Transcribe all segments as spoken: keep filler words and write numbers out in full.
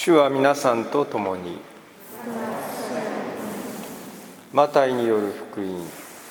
主は皆さんと共に。マタイによる福音。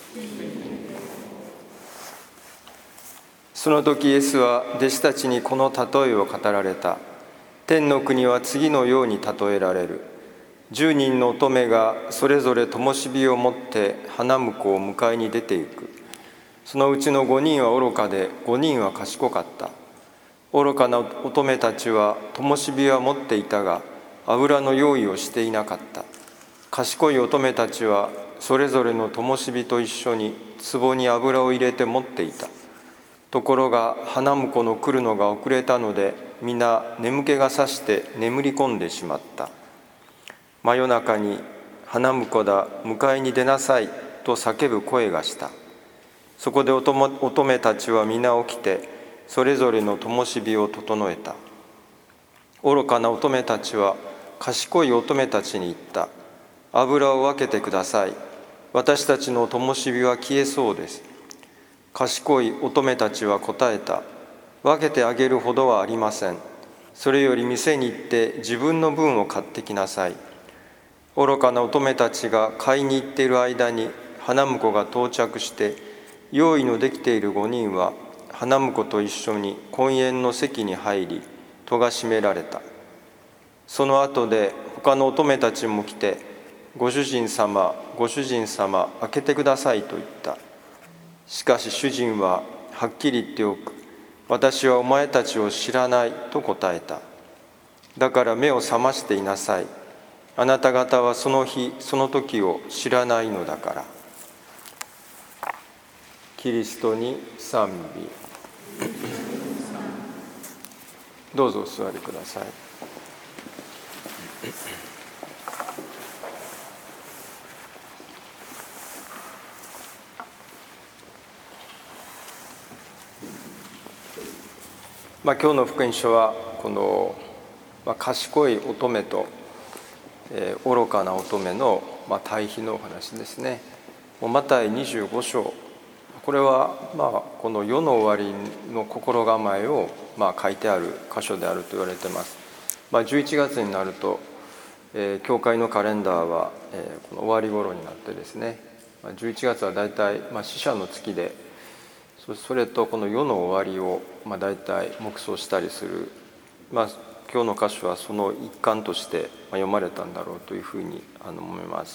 その時イエスは弟子たちにこの例えを語られた。天の国は次のように例えられる。十人の乙女がそれぞれ灯火を持って花婿を迎えに出て行く。そのうちの五人は愚かで五人は賢かった。愚かな乙女たちは灯火は持っていたが油の用意をしていなかった。賢い乙女たちはそれぞれの灯火と一緒に壺に油を入れて持っていた。ところが花婿の来るのが遅れたので皆眠気がさして眠り込んでしまった。真夜中に花婿だ、迎えに出なさいと叫ぶ声がした。そこで乙女たちは皆起きてそれぞれの灯火を整えた。愚かな乙女たちは賢い乙女たちに言った。油を分けてください。私たちの灯火は消えそうです。賢い乙女たちは答えた。分けてあげるほどはありません。それより店に行って自分の分を買ってきなさい。愚かな乙女たちが買いに行っている間に花婿が到着して用意のできている五人は花婿と一緒に婚宴の席に入り戸が閉められた。その後で他の乙女たちも来てご主人様ご主人様開けてくださいと言った。しかし主人ははっきり言っておく。私はお前たちを知らないと答えた。だから目を覚ましていなさい。あなた方はその日その時を知らないのだから。キリストに賛美。どうぞお座りください。まあ、今日の福音書はこの、まあ、賢い乙女と、えー、愚かな乙女の、まあ、対比のお話ですね。マタイにじゅうご章、これは、まあ、この世の終わりの心構えを、まあ、書いてある箇所であると言われています。まあ、じゅういちがつになると、えー、教会のカレンダーは、えー、この終わり頃になってですね、まあ、じゅういちがつはだいたい、まあ、死者の月でそれとこの世の終わりを、まあ、大体黙想したりする、まあ、今日の箇所はその一環として読まれたんだろうというふうに思います。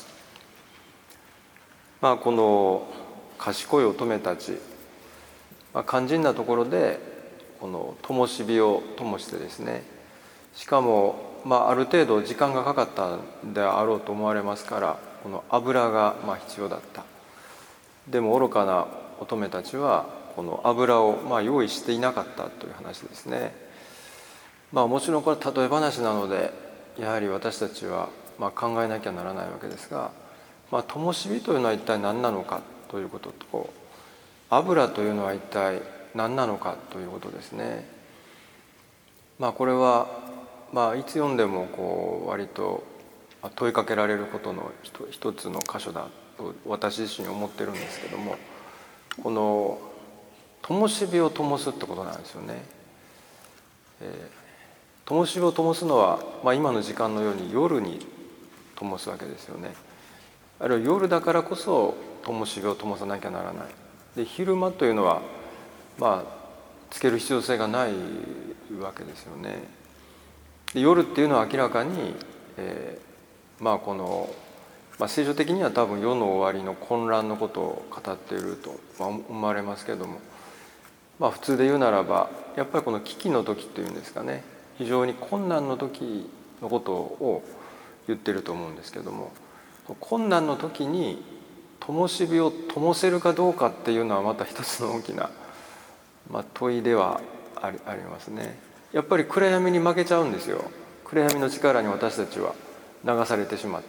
まあ、この賢い乙女たち、まあ、肝心なところでこの灯火を灯してですね、しかも、まあ、ある程度時間がかかったんであろうと思われますからこの油がまあ必要だった。でも愚かな乙女たちはこの油をまあ用意していなかったという話ですね。まあもちろんこれは例え話なのでやはり私たちはまあ考えなきゃならないわけですが、まあ、灯火というのは一体何なのかということと油というのは一体何なのかということですね。まあこれはまあいつ読んでもこう割と問いかけられることの一つの箇所だと私自身思ってるんですけども、この灯火を灯すってことなんですよね。えー、灯火を灯すのは、まあ、今の時間のように夜に灯すわけですよね。あるいは夜だからこそ灯火を灯さなきゃならない。で昼間というのはまあつける必要性がないわけですよね。で夜っていうのは明らかに、えー、まあこのまあ、聖書的には多分世の終わりの混乱のことを語っていると思われますけれども、まあ、普通で言うならばやっぱりこの危機の時っていうんですかね、非常に困難の時のことを言ってると思うんですけども、困難の時に灯火を灯せるかどうかっていうのはまた一つの大きな、まあ、問いではあり、ありますね。やっぱり暗闇に負けちゃうんですよ。暗闇の力に私たちは流されてしまって、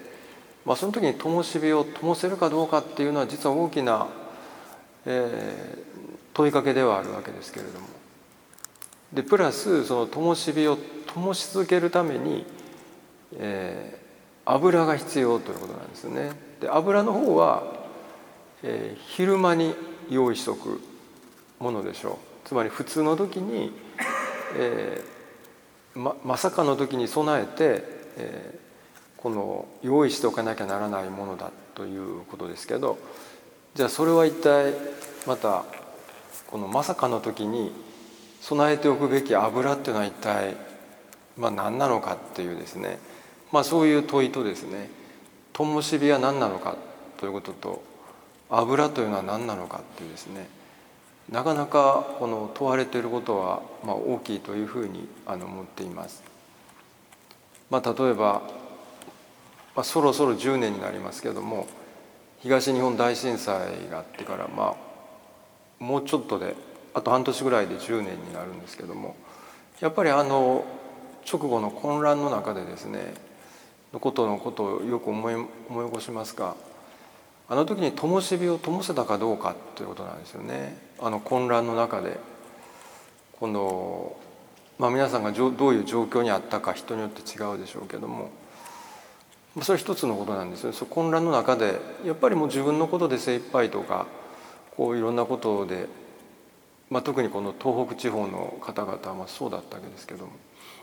まあ、その時に灯火を灯せるかどうかっていうのは実は大きな、えー、問いかけではあるわけですけれども、でプラスその灯火を灯し続けるために、えー、油が必要ということなんですね。で油の方は、えー、昼間に用意しておくものでしょう。つまり普通の時に、えーままさかの時に備えて、えー、この用意しておかなきゃならないものだということですけど、じゃあそれは一体またこのまさかの時に備えておくべき油っていうのは一体、まあ、何なのかっていうですね、まあ、そういう問いとですね、灯火は何なのかということと、油というのは何なのかっていうですね、なかなかこの問われていることはまあ大きいというふうにあの思っています。まあ、例えば、まあ、そろそろじゅうねんになりますけども、東日本大震災があってから、まあ、もうちょっとであと半年ぐらいでじゅうねんになるんですけども、やっぱりあの直後の混乱の中でですねのことのことをよく思い思い起こしますが、あの時に灯火を灯せたかどうかということなんですよね。あの混乱の中でこの、まあ、皆さんがどういう状況にあったか人によって違うでしょうけども、それは一つのことなんですよ。その混乱の中でやっぱりもう自分のことで精一杯とか、こういろんなことで、まあ、特にこの東北地方の方々はまあそうだったわけですけども、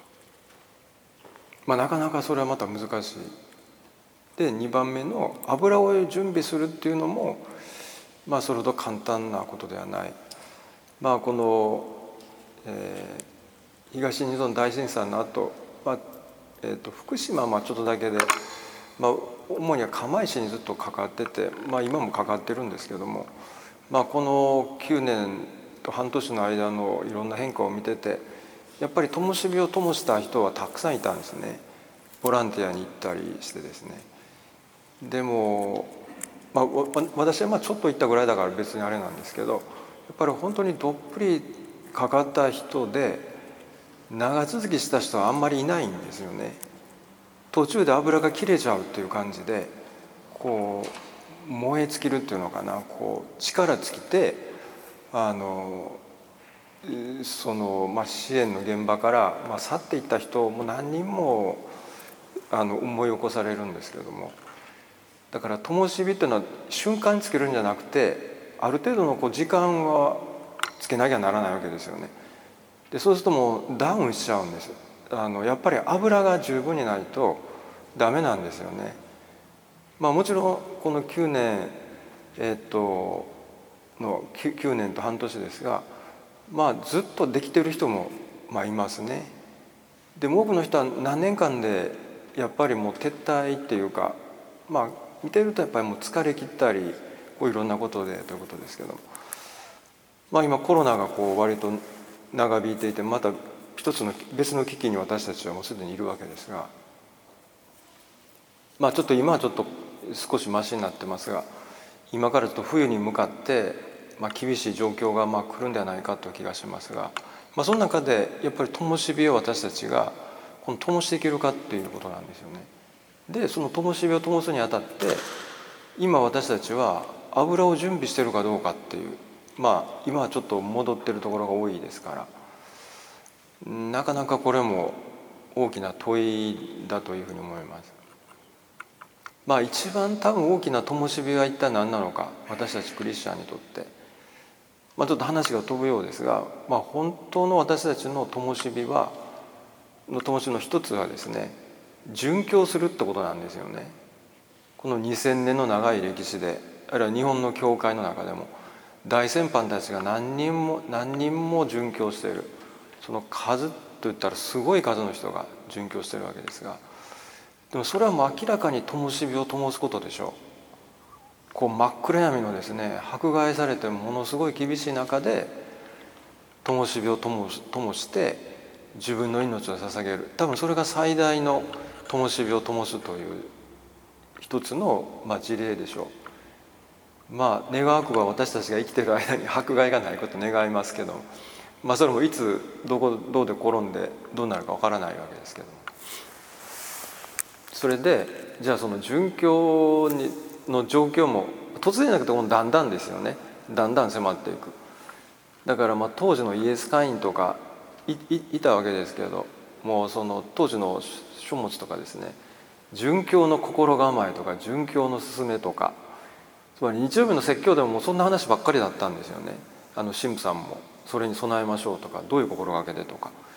まあ、なかなかそれはまた難しい。でにばんめの油を準備するっていうのも、まあ、それほど簡単なことではない。まあ、この、えー、東日本大震災の後、まあえー、と福島はまあちょっとだけで、まあ、主には釜石にずっとかかってて、まあ、今もかかってるんですけども、まあ、このきゅうねんと半年の間のいろんな変化を見てて、やっぱり灯火を灯した人はたくさんいたんですね。ボランティアに行ったりしてですね。でも、まあ、私はまあちょっと行ったぐらいだから別にあれなんですけど、やっぱり本当にどっぷりかかった人で長続きした人はあんまりいないんですよね。途中で油が切れちゃうっていう感じで、こう燃え尽きるっていうのかな、こう力尽きて、あのその、まあ、支援の現場から、まあ、去っていった人も何人もあの思い起こされるんですけれども、だから灯火っていうのは瞬間につけるんじゃなくて、ある程度のこう時間はつけなきゃならないわけですよね。でそうするともうダウンしちゃうんです。あのやっぱり油が十分にないとダメなんですよね。まあもちろんこのきゅうねんえっとのきゅうねんと半年ですが、まあずっとできてる人もまあいますね。でも多くの人は何年間でやっぱりもう撤退っていうか、まあ見てるとやっぱりもう疲れ切ったり、こういろんなことでということですけども、まあ今コロナがこう割と長引いていて、また一つの別の危機に私たちはもうすでにいるわけですが、まあちょっと今はちょっと少しマシになってますが、今からちょっと冬に向かって、まあ、厳しい状況がまあ来るんではないかという気がしますが、まあ、その中でやっぱり灯火を私たちがこの灯していけるかっていうことなんですよね。でその灯火を灯すにあたって今私たちは油を準備してるかどうかっていう、まあ今はちょっと戻ってるところが多いですから、なかなかこれも大きな問いだというふうに思います。まあ一番多分大きな灯火は一体何なのか、私たちクリスチャンにとって、まあ、ちょっと話が飛ぶようですが、まあ、本当の私たちの灯火はの灯火の一つはですね、殉教するってことなんですよね。このにせんねんの長い歴史で、あるいは日本の教会の中でも大先輩たちが何人も何人も殉教している、その数といったらすごい数の人が殉教しているわけですが、でもそれはもう明らかに灯火を灯すことでしょう。こう真っ暗闇のですね、迫害されてものすごい厳しい中で灯火を灯し、灯して自分の命を捧げる、多分それが最大の灯火を灯すという一つの、まあ、事例でしょう。まあ願わくば私たちが生きている間に迫害がないことを願いますけど、まあそれもいつどこどうで転んでどうなるかわからないわけですけども、それでじゃあその殉教にの状況も突然じゃなくてもうだんだんですよね、だんだん迫っていく。だからまあ当時のイエス会員とか い, い, いたわけですけども、その当時の書物とかですね、殉教の心構えとか殉教の勧めとか、つまり日曜日の説教でももうそんな話ばっかりだったんですよね。あの神父さんもそれに備えましょうとか、どういう心がけでとか、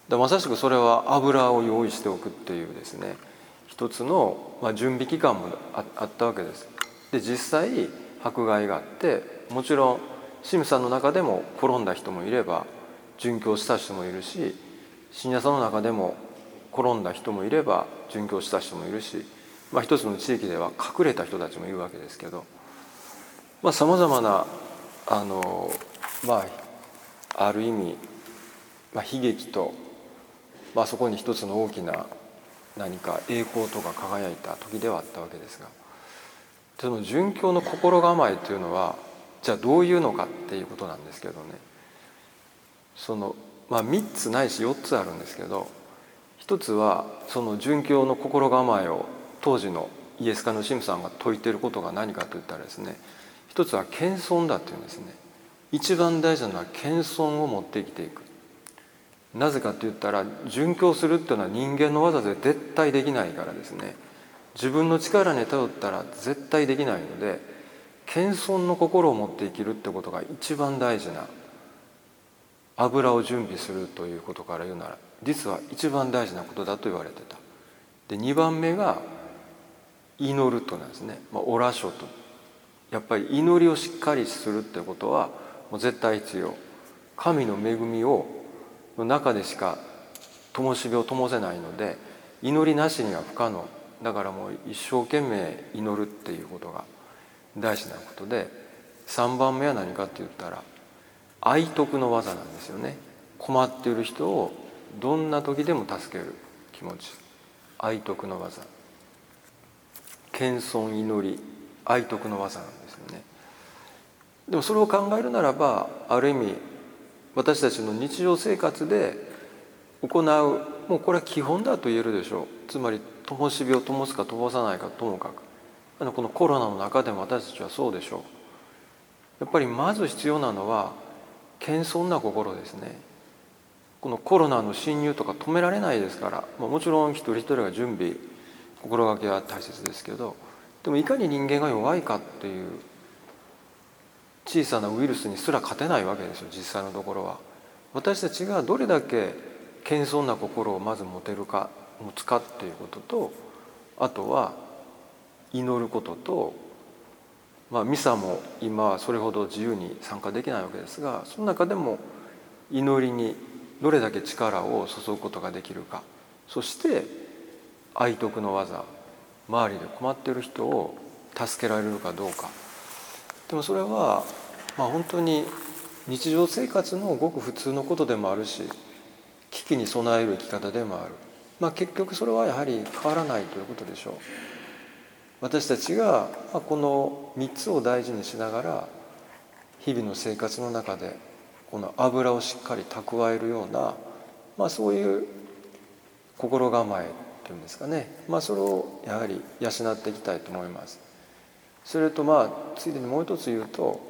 でまさしくそれは油を用意しておくっていうですね、一つの、まあ、準備期間も あ, あったわけです。で実際迫害があって、もちろん神父さんの中でも転んだ人もいれば殉教した人もいるし、信者さんの中でも転んだ人もいれば殉教した人もいるし、まあ、一つの地域では隠れた人たちもいるわけですけど、さまざ、まなあの、まあ、ある意味、まあ、悲劇と、まあ、そこに一つの大きな何か栄光とか輝いた時ではあったわけですが、その殉教の心構えというのはじゃあどういうのかっていうことなんですけどね、その、まあ、みっつないしよっつあるんですけど、一つはその殉教の心構えを当時のイエス会の神父さんが説いていることが何かといったらですね、一つは謙遜だというんですね。一番大事なのは謙遜を持って生きていく。なぜかといったら、殉教するっていうのは人間の技で絶対できないからですね、自分の力に頼ったら絶対できないので、謙遜の心を持って生きるってことが一番大事な、油を準備するということから言うなら実は一番大事なことだと言われてた。でにばんめが祈るとなんですね、まあ、オラ書と、やっぱり祈りをしっかりするってことはもう絶対必要。神の恵みをの中でしか灯火を灯せないので、祈りなしには不可能だから、もう一生懸命祈るっていうことが大事なことで、さんばんめは何かって言ったら愛徳の技なんですよね。困っている人をどんな時でも助ける気持ち、愛徳の技、謙遜、祈り、愛徳の技なんですよね。でもそれを考えるならば、ある意味私たちの日常生活で行う、もうこれは基本だと言えるでしょう。つまり灯火を灯すか灯さないかともかく、あのこのコロナの中でも私たちはそうでしょう。やっぱりまず必要なのは謙遜な心ですね。このコロナの侵入とか止められないですから、もちろん一人一人が準備心がけは大切ですけど、でもいかに人間が弱いかっていう、小さなウイルスにすら勝てないわけですよ実際のところは。私たちがどれだけ謙遜な心をまず持てるか持つかっていうことと、あとは祈ることと、まあミサも今はそれほど自由に参加できないわけですが、その中でも祈りにどれだけ力を注ぐことができるか、そして愛徳の技、周りで困っている人を助けられるかどうか。でもそれはまあ本当に日常生活のごく普通のことでもあるし、危機に備える生き方でもある。まあ結局それはやはり変わらないということでしょう。私たちがこのみっつを大事にしながら日々の生活の中でこの油をしっかり蓄えるような、まあそういう心構えというんですかね、まあそれをやはり養っていきたいと思います。それとまあついでにもう一つ言うと、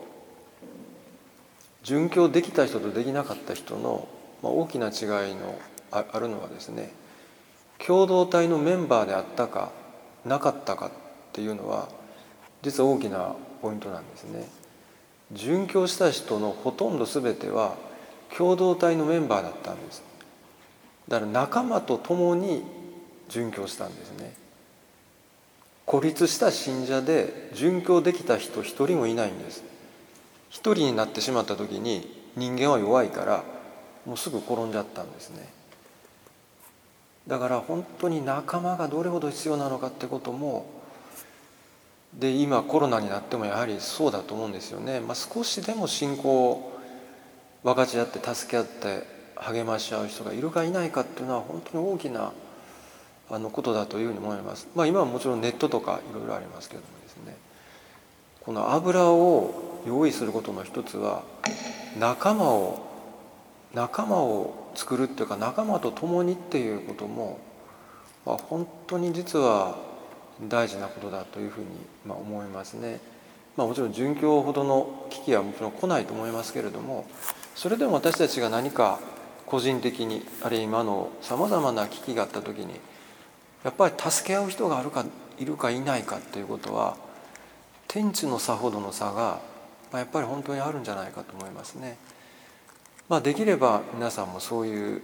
殉教できた人とできなかった人の大きな違いのあるのはですね、共同体のメンバーであったかなかったかっていうのは実は大きなポイントなんですね。殉教した人のほとんど全ては共同体のメンバーだったんです。だから仲間と共に殉教したんですね。孤立した信者で殉教できた人一人もいないんです。一人になってしまった時に人間は弱いからもうすぐ転んじゃったんですね。だから本当に仲間がどれほど必要なのかってことも、で今コロナになってもやはりそうだと思うんですよね。まあ、少しでも信仰を分かち合って助け合って励まし合う人がいるかいないかっていうのは本当に大きなあのことだというふうに思います。まあ今はもちろんネットとかいろいろありますけどもですね、この油を用意することの一つは仲間を仲間を作るっていうか、仲間と共にっていうことも、まあ、本当に実は大事なことだというふうにまあ思いますね。まあ、もちろん殉教ほどの危機はもちろん来ないと思いますけれども、それでも私たちが何か個人的にあるいは今のさまざまな危機があった時にやっぱり助け合う人があるかいるかいないかということは、天地の差ほどの差がやっぱり本当にあるんじゃないかと思いますね。まあ、できれば皆さんもそういう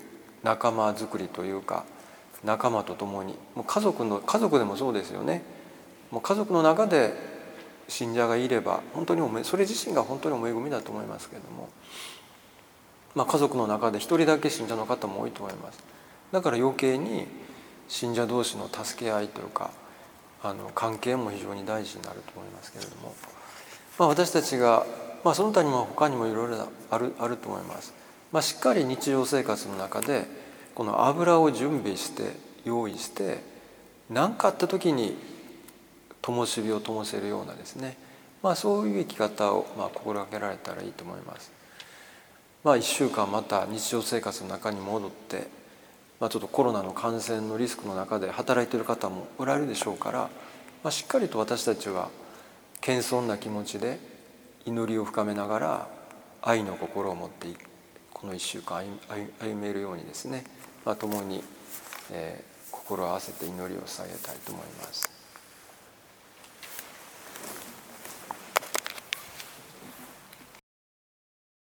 仲間づくりというか、仲間と共に、もう家族の家族でもそうですよね。もう家族の中で信者がいれば本当にそれ自身が本当にお恵みだと思いますけれども、まあ、家族の中で一人だけ信者の方も多いと思います。だから余計に信者同士の助け合いというか、あの関係も非常に大事になると思いますけれども、まあ、私たちが、まあ、その他にも他にもいろいろあるあると思います。まあ、しっかり日常生活の中でこの油を準備して用意して、何かあった時に灯火を灯せるようなですね、まあ、そういう生き方をまあ心がけられたらいいと思います。まあ、いっしゅうかんまた日常生活の中に戻って、まあ、ちょっとコロナの感染のリスクの中で働いている方もおられるでしょうから、まあ、しっかりと私たちは謙遜な気持ちで祈りを深めながら愛の心を持ってこのいっしゅうかん歩めるようにですね、まあ、共に、えー、心を合わせて祈りを捧げたいと思います。